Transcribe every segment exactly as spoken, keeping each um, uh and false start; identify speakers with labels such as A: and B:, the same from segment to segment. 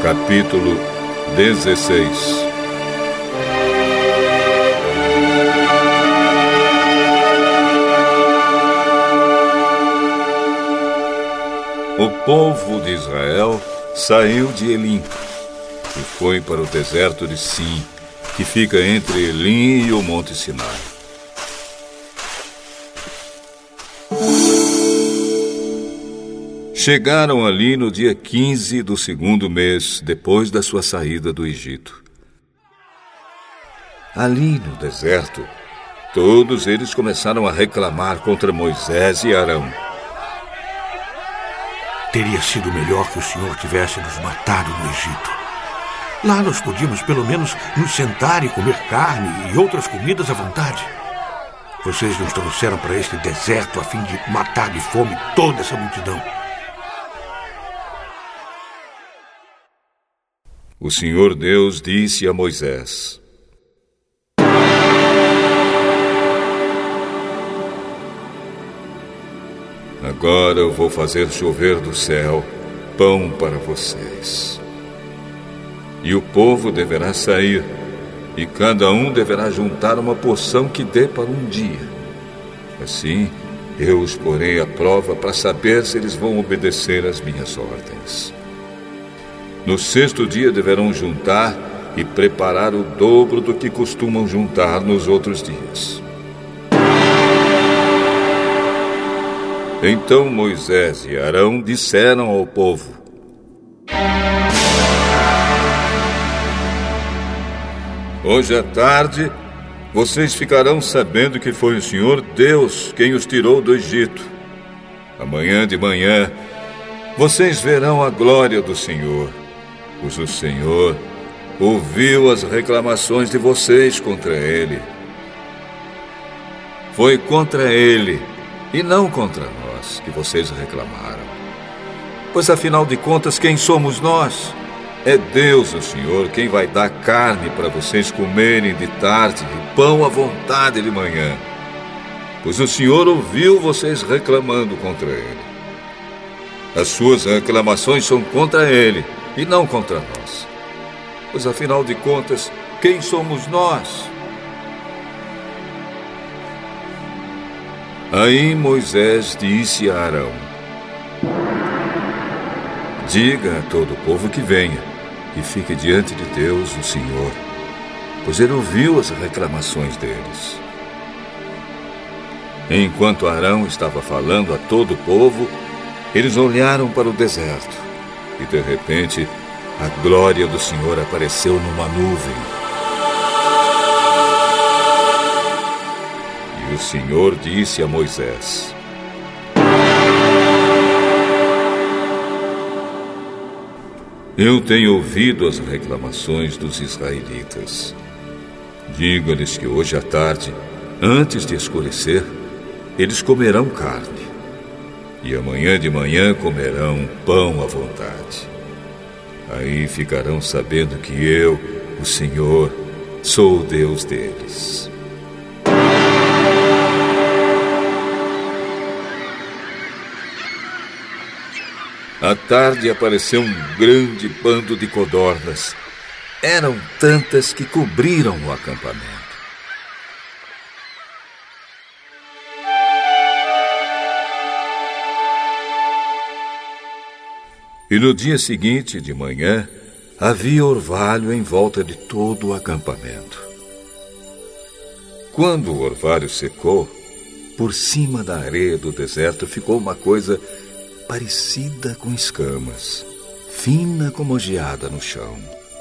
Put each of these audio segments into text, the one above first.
A: Capítulo dezesseis. O povo de Israel saiu de Elim e foi para o deserto de Sim, que fica entre Elim e o Monte Sinai. Chegaram ali no dia quinze do segundo mês, depois da sua saída do Egito. Ali no deserto, todos eles começaram a reclamar contra Moisés e Arão.
B: Teria sido melhor que o Senhor tivesse nos matado no Egito. Lá nós podíamos pelo menos nos sentar e comer carne e outras comidas à vontade. Vocês nos trouxeram para este deserto a fim de matar de fome toda essa multidão.
A: O Senhor Deus disse a Moisés: Agora eu vou fazer chover do céu pão para vocês. E o povo deverá sair, e cada um deverá juntar uma porção que dê para um dia. Assim, eu os porei à prova para saber se eles vão obedecer às minhas ordens. No sexto dia deverão juntar e preparar o dobro do que costumam juntar nos outros dias. Então Moisés e Arão disseram ao povo: Hoje à tarde, vocês ficarão sabendo que foi o Senhor Deus quem os tirou do Egito. Amanhã de manhã, vocês verão a glória do Senhor, pois o Senhor ouviu as reclamações de vocês contra Ele. Foi contra Ele e não contra nós que vocês reclamaram. Pois afinal de contas, quem somos nós? É Deus, o Senhor, quem vai dar carne para vocês comerem de tarde e pão à vontade de manhã. Pois o Senhor ouviu vocês reclamando contra Ele. As suas reclamações são contra Ele e não contra nós. Pois afinal de contas, quem somos nós? Aí Moisés disse a Arão: Diga a todo o povo que venha e fique diante de Deus, o Senhor, pois ele ouviu as reclamações deles. Enquanto Arão estava falando a todo o povo, eles olharam para o deserto e, de repente, a glória do Senhor apareceu numa nuvem. E o Senhor disse a Moisés: Eu tenho ouvido as reclamações dos israelitas. Diga-lhes que hoje à tarde, antes de escurecer, eles comerão carne. E amanhã de manhã comerão pão à vontade. Aí ficarão sabendo que eu, o Senhor, sou o Deus deles. À tarde apareceu um grande bando de codornas. Eram tantas que cobriram o acampamento. E no dia seguinte, de manhã, havia orvalho em volta de todo o acampamento. Quando o orvalho secou, por cima da areia do deserto ficou uma coisa parecida com escamas, fina como geada no chão.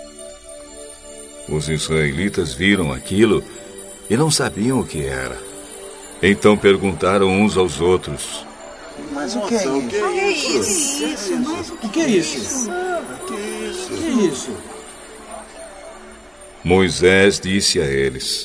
A: Os israelitas viram aquilo e não sabiam o que era. Então perguntaram uns aos outros:
C: Mas o que é isso? O que é isso? O que é isso? O que é isso?
A: Moisés disse a eles: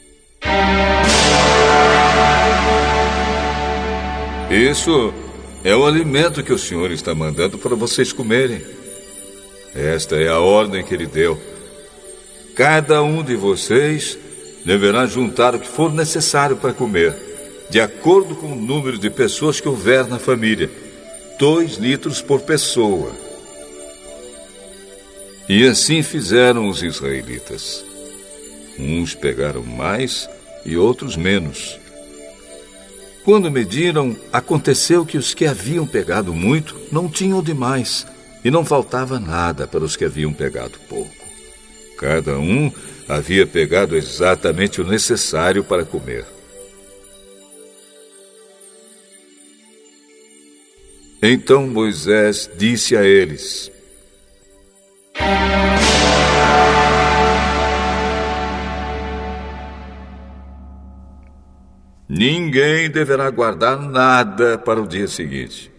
A: Isso é o alimento que o Senhor está mandando para vocês comerem. Esta é a ordem que Ele deu. Cada um de vocês deverá juntar o que for necessário para comer, de acordo com o número de pessoas que houver na família. Dois litros por pessoa. E assim fizeram os israelitas. Uns pegaram mais e outros menos. Quando mediram, aconteceu que os que haviam pegado muito não tinham demais, e não faltava nada para os que haviam pegado pouco. Cada um havia pegado exatamente o necessário para comer. Então Moisés disse a eles: ninguém deverá guardar nada para o dia seguinte.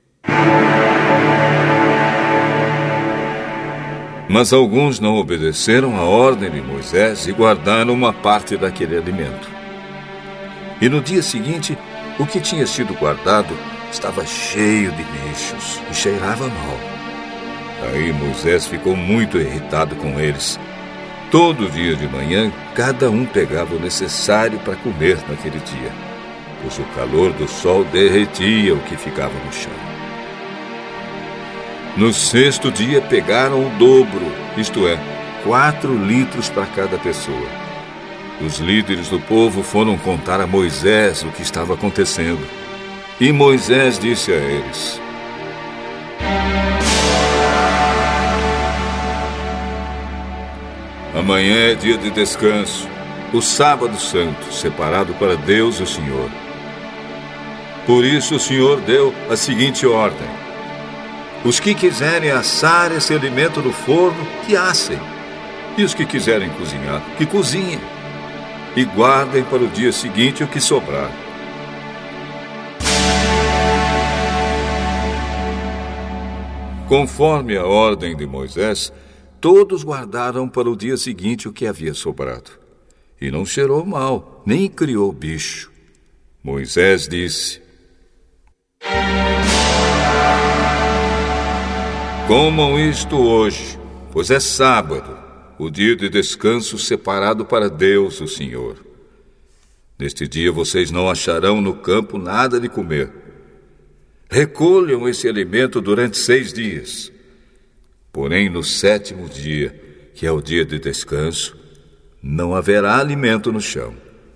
A: Mas alguns não obedeceram à ordem de Moisés e guardaram uma parte daquele alimento. E no dia seguinte, o que tinha sido guardado estava cheio de bichos e cheirava mal. Aí Moisés ficou muito irritado com eles. Todo dia de manhã, cada um pegava o necessário para comer naquele dia, pois o calor do sol derretia o que ficava no chão. No sexto dia, pegaram o dobro, isto é, quatro litros para cada pessoa. Os líderes do povo foram contar a Moisés o que estava acontecendo. E Moisés disse a eles: amanhã é dia de descanso, o sábado santo, separado para Deus o Senhor. Por isso o Senhor deu a seguinte ordem: os que quiserem assar esse alimento no forno, que assem. E os que quiserem cozinhar, que cozinhem. E guardem para o dia seguinte o que sobrar. Conforme a ordem de Moisés, todos guardaram para o dia seguinte o que havia sobrado. E não cheirou mal, nem criou bicho. Moisés disse: comam isto hoje, pois é sábado, o dia de descanso separado para Deus, o Senhor. Neste dia vocês não acharão no campo nada de comer. Recolham esse alimento durante seis dias. Porém, no sétimo dia, que é o dia de descanso, não haverá alimento no chão.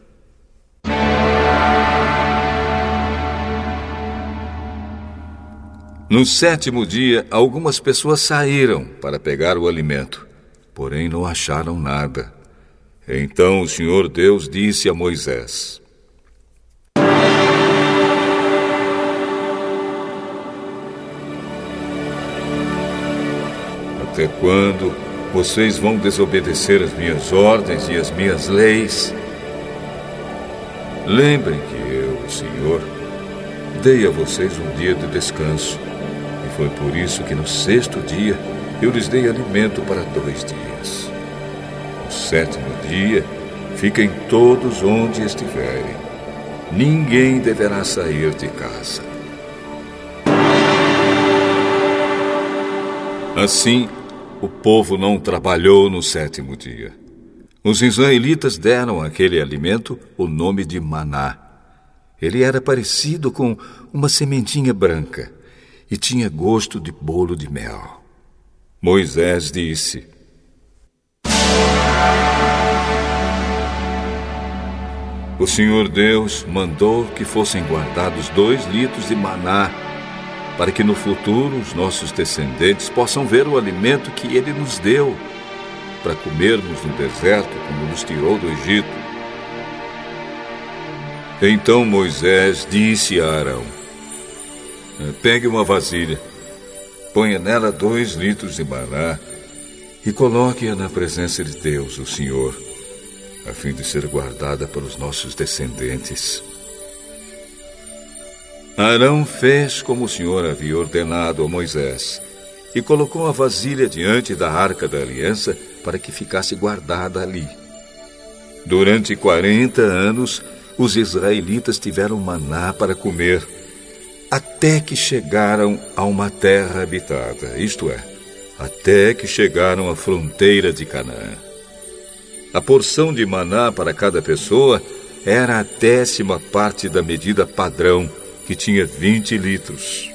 A: No sétimo dia, algumas pessoas saíram para pegar o alimento, porém não acharam nada. Então o Senhor Deus disse a Moisés: até quando vocês vão desobedecer as minhas ordens e as minhas leis? Lembrem que eu, o Senhor, dei a vocês um dia de descanso. E foi por isso que no sexto dia eu lhes dei alimento para dois dias. No sétimo dia, fiquem todos onde estiverem. Ninguém deverá sair de casa. Assim, o povo não trabalhou no sétimo dia. Os israelitas deram àquele alimento o nome de maná. Ele era parecido com uma sementinha branca e tinha gosto de bolo de mel. Moisés disse: o Senhor Deus mandou que fossem guardados dois litros de maná, para que no futuro os nossos descendentes possam ver o alimento que Ele nos deu, para comermos no deserto, como nos tirou do Egito. Então Moisés disse a Arão: pegue uma vasilha, ponha nela dois litros de maná e coloque-a na presença de Deus, o Senhor, a fim de ser guardada pelos nossos descendentes. Arão fez como o Senhor havia ordenado a Moisés e colocou a vasilha diante da arca da aliança para que ficasse guardada ali. Durante quarenta anos, os israelitas tiveram maná para comer, até que chegaram a uma terra habitada, isto é, até que chegaram à fronteira de Canaã. A porção de maná para cada pessoa era a décima parte da medida padrão, que tinha vinte litros.